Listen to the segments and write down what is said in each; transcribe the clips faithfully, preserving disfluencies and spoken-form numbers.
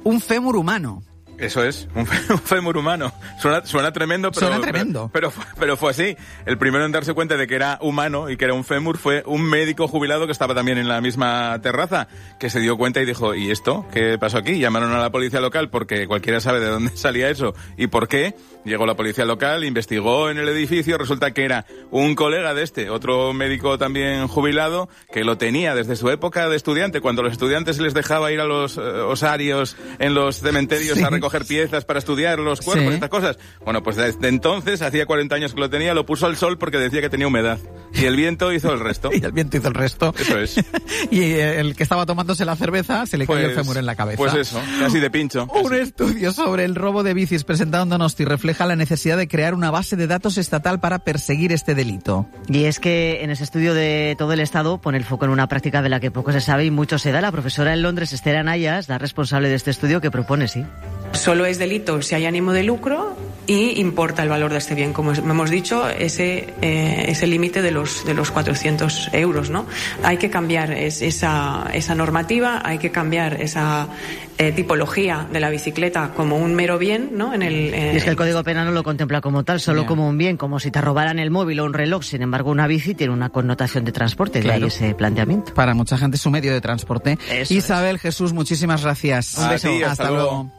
un fémur humano. Eso es, un, un fémur humano. Suena, suena tremendo, pero, suena tremendo. Pero, pero, pero fue así. El primero en darse cuenta de que era humano y que era un fémur fue un médico jubilado que estaba también en la misma terraza, que se dio cuenta y dijo, ¿y esto? ¿Qué pasó aquí? Llamaron a la policía local porque cualquiera sabe de dónde salía eso y por qué. Llegó la policía local, investigó en el edificio, resulta que era un colega de este, otro médico también jubilado, que lo tenía desde su época de estudiante, cuando los estudiantes se les dejaba ir a los eh, osarios en los cementerios sí. a recoger piezas para estudiar los cuerpos, sí. estas cosas. Bueno, pues desde entonces, hacía cuarenta años que lo tenía, lo puso al sol porque decía que tenía humedad. Y el viento hizo el resto. Y el viento hizo el resto. Eso es. Y el que estaba tomándose la cerveza se le pues, cayó el fémur en la cabeza. Pues eso, casi de pincho. Un casi. estudio sobre el robo de bicis presentado en Donosti refleja la necesidad de crear una base de datos estatal para perseguir este delito. Y es que en ese estudio de todo el Estado pone el foco en una práctica de la que poco se sabe y mucho se da. La profesora en Londres, Esther Anayas, la responsable de este estudio, que propone, sí. Solo es delito si hay ánimo de lucro y importa el valor de este bien. Como hemos dicho, ese eh, ese límite de los de los cuatrocientos euros, ¿no? Hay que cambiar es, esa esa normativa, hay que cambiar esa eh, tipología de la bicicleta como un mero bien, ¿no? En el eh, y es que el Código Penal no lo contempla como tal, solo yeah. como un bien, como si te robaran el móvil o un reloj. Sin embargo, una bici tiene una connotación de transporte, claro. De ahí ese planteamiento. Para mucha gente es un medio de transporte. Eso Isabel, es. Jesús, muchísimas gracias. Un beso. Ti, hasta, hasta luego. luego.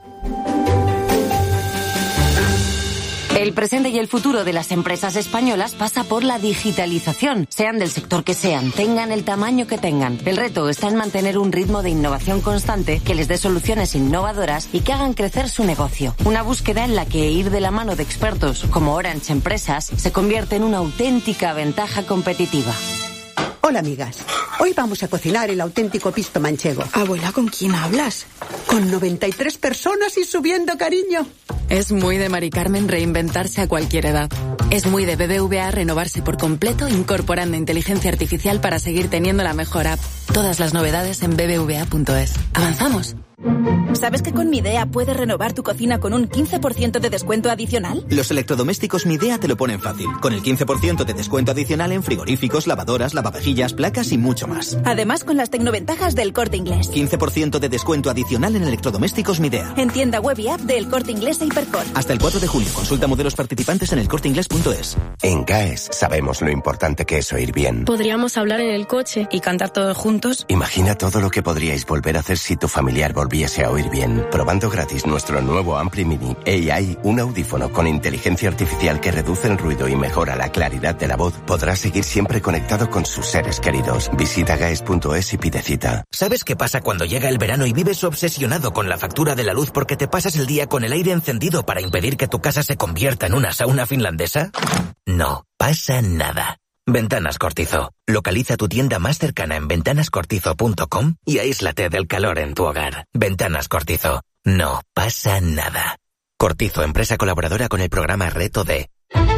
El presente y el futuro de las empresas españolas pasa por la digitalización, sean del sector que sean, tengan el tamaño que tengan. El reto está en mantener un ritmo de innovación constante que les dé soluciones innovadoras y que hagan crecer su negocio. Una búsqueda en la que ir de la mano de expertos como Orange Empresas se convierte en una auténtica ventaja competitiva. Hola, amigas. Hoy vamos a cocinar el auténtico pisto manchego. Abuela, ¿con quién hablas? Con noventa y tres personas y subiendo, cariño. Es muy de Mari Carmen reinventarse a cualquier edad. Es muy de B B V A renovarse por completo incorporando inteligencia artificial para seguir teniendo la mejor app. Todas las novedades en b b v a punto es. ¿Avanzamos? ¿Sabes que con Midea puedes renovar tu cocina con un quince por ciento de descuento adicional? Los electrodomésticos Midea te lo ponen fácil, con el quince por ciento de descuento adicional en frigoríficos, lavadoras, lavavajillas, placas y mucho más. Además, con las tecnoventajas del Corte Inglés. quince por ciento de descuento adicional en electrodomésticos Midea. En tienda web y app del Corte Inglés e Hipercor. Hasta el cuatro de junio. Consulta modelos participantes en el corte inglés punto es. En GAES sabemos lo importante que es oír bien. Podríamos hablar en el coche y cantar todos juntos. Imagina todo lo que podríais volver a hacer si tu familiar volviese a oír bien. Probando gratis nuestro nuevo Ampli Mini A I, un audífono con inteligencia artificial que reduce el ruido y mejora la claridad de la voz, podrá seguir siempre conectado con sus seres queridos. Visita gaes punto es y pide cita. ¿Sabes qué pasa cuando llega el verano y vives obsesionado con la factura de la luz porque te pasas el día con el aire encendido para impedir que tu casa se convierta en una sauna finlandesa? No pasa nada. Ventanas Cortizo. Localiza tu tienda más cercana en ventanas cortizo punto com y aíslate del calor en tu hogar. Ventanas Cortizo. No pasa nada. Cortizo, empresa colaboradora con el programa Reto D.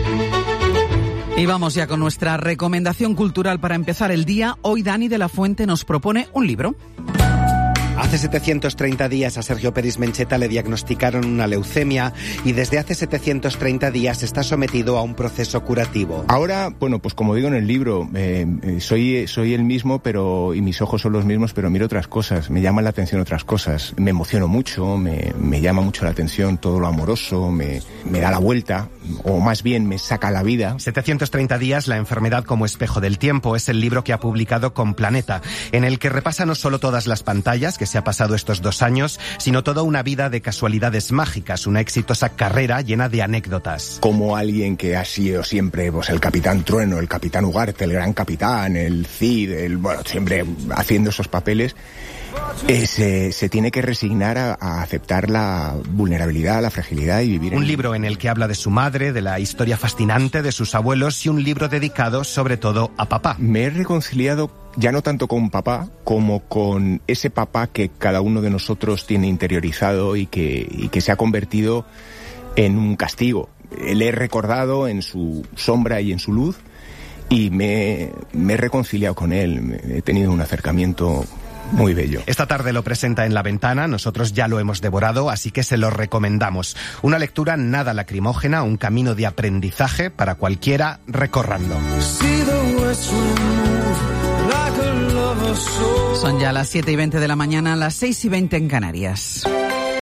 Y vamos ya con nuestra recomendación cultural para empezar el día. Hoy Dani de la Fuente nos propone un libro. Hace setecientos treinta días a Sergio Peris Mencheta le diagnosticaron una leucemia y desde hace setecientos treinta días está sometido a un proceso curativo. Ahora, bueno, pues como digo en el libro, eh, soy, soy el mismo pero y mis ojos son los mismos, pero miro otras cosas, me llaman la atención otras cosas. Me emociono mucho, me, me llama mucho la atención todo lo amoroso, me, me da la vuelta, o más bien me saca la vida. setecientos treinta días, la enfermedad como espejo del tiempo, es el libro que ha publicado con Planeta, en el que repasa no solo todas las pantallas que se ha pasado estos dos años, sino toda una vida de casualidades mágicas, una exitosa carrera llena de anécdotas. Como alguien que ha sido siempre pues el Capitán Trueno, el Capitán Ugarte, el Gran Capitán, el Cid, el, bueno, siempre haciendo esos papeles, eh, se, se tiene que resignar a, a aceptar la vulnerabilidad, la fragilidad y vivir en... Un libro en el que habla de su madre, de la historia fascinante de sus abuelos y un libro dedicado sobre todo a papá. Me he reconciliado ya no tanto con papá, como con ese papá que cada uno de nosotros tiene interiorizado y que, y que se ha convertido en un castigo. Le he recordado en su sombra y en su luz y me, me he reconciliado con él. He tenido un acercamiento muy bello. Esta tarde lo presenta en La Ventana, nosotros ya lo hemos devorado, así que se lo recomendamos. Una lectura nada lacrimógena, un camino de aprendizaje para cualquiera, recórranlo. Son ya las siete y veinte de la mañana, las seis y veinte en Canarias.